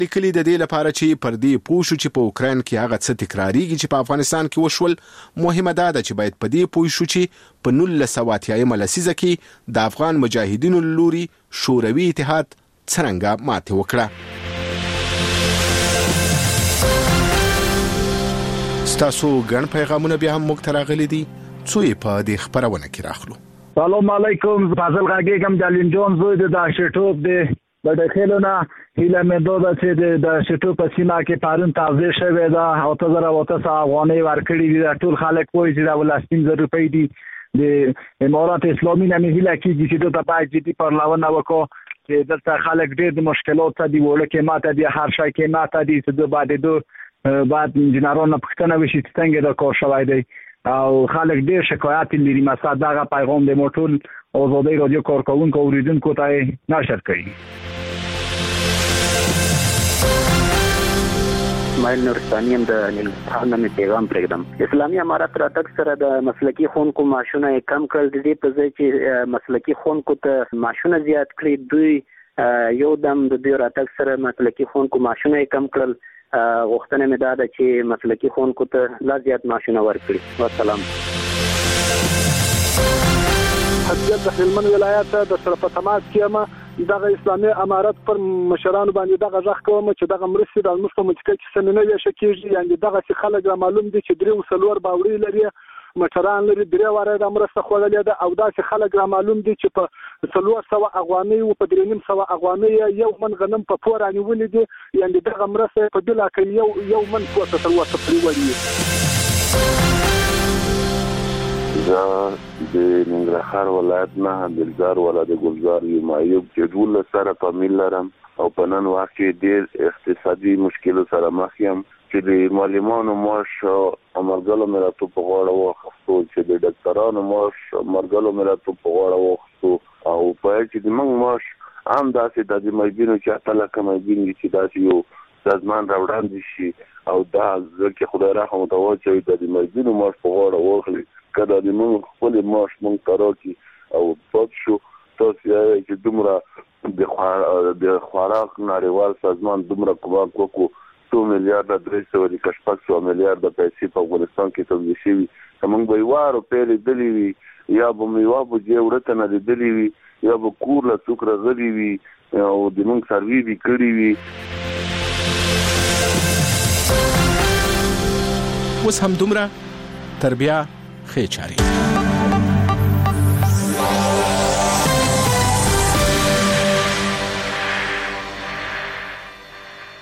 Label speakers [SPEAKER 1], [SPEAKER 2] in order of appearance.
[SPEAKER 1] لیکلي د دې لپاره چې پر دې پوه شو چې په اوکراین کې هغه څه تکراریږي چې په افغانستان کې وشول. مهمه ده چې باید په دې پوه شو چې په 1980 لسیزه کې د افغان مجاهدینو لوري شوروي اتحاد څنګه ماته وکړه. ستاسو ګڼ پیغامونه بیا هم موږ ته راغلي دي، څو یې په دې خبرونه کې راخلو.
[SPEAKER 2] سلام علیکم، فاضل غاګیګم جالین جون زوی د شټوب دی د دخلونه هیله مې دوه چې د شټوب په سیمه کې پارون تازه شوی دا 8000 افغانۍ ورکړي دي. ټول خلک وایي چې دا ولستین روپۍ دي. د امارات اسلامي نه هیله کیږي چې د پای جدي پرلاونه وکړي چې دلته خلک ډېر د مشکلات دي، ولکه ماته دي هر شي کې ماته دي چې د بعد انجنیرانو پښتنه وشي څنګه دا کار شوی دی او خلک ډېر شکایت لري. مثلا دا پیغام د موټول آزادی رادیو کارکونکو اوریدونکو ته نشر کړي.
[SPEAKER 3] اسماعیل نورستاني هم د نیلوفر نامې پیغام پرېږدم. اسلامي امارت راتګ سره د مسلکي ښوونکو معاشونه کم کړل، د دې په ځای چې مسلکي ښوونکو ته معاشونه زیات کړي. دوی یو دم د دوی راتګ سره مسلکي ښوونکو معاشونه کم کړل. غوښتنه مې دا ده چې مسلکي ښوونکو ته لا زیات معاشونه ورکړي. والسلام.
[SPEAKER 4] حضرت د هلمند ولایت د شرف تماس کېما دغه اسلامي امارت پر مشرانو باندې دغه ځخ کوم چې دغه مرستې د مستو متکي کې سمینه ویل کېږي. یعنی دغه څه خلک معلوم دي چې درې وسلور باوري لري، مشران لري، درې واره د مرسته خوړلې ده او دا چې خلک را معلوم دي چې په 300 افغانۍ او په 300 افغانۍ یو من غنم په پور انیولې دي. یعنی دغه مرسته په بلا کې یو من پورته تر وسه پریوړي.
[SPEAKER 5] دا د ننګرهار ولایت نه دلزار ولایت ګلزار یم ایوب چې ټول سره فامیل لرم او په نن وخت کې ډېر اقتصادي مشکل سره مخ یم چې د معلمانو معاش امرګلو مراتو په غاړه واخستو، چې د ډاکټرانو معاش امرګلو مراتو په غاړه واخستو او په چې د موږ معاش هم داسې د مجبورو چې اته لکه مجبور چې داسې یو سازمان راوړاندې شي او دا ځکه خدای رحم وکړي چې د مجبورو معاش په غاړه واخلي. کله د موږ خپل معاش موږ تراکي او پات شو تاسو چې دومره د خوراک نړیوال سازمان دومره کومک وکړو 2 میلیارډ 300 میلیارډ پیسې په افغانستان کې توزیع شوي. موږ به واره پیلې دلی وي یا به میوه به جوړته نه دلی وي یا به کور له څوک راغلي وي او د موږ سروي وی کړی وي.
[SPEAKER 1] اوس هم دومره تربیه خې چاري.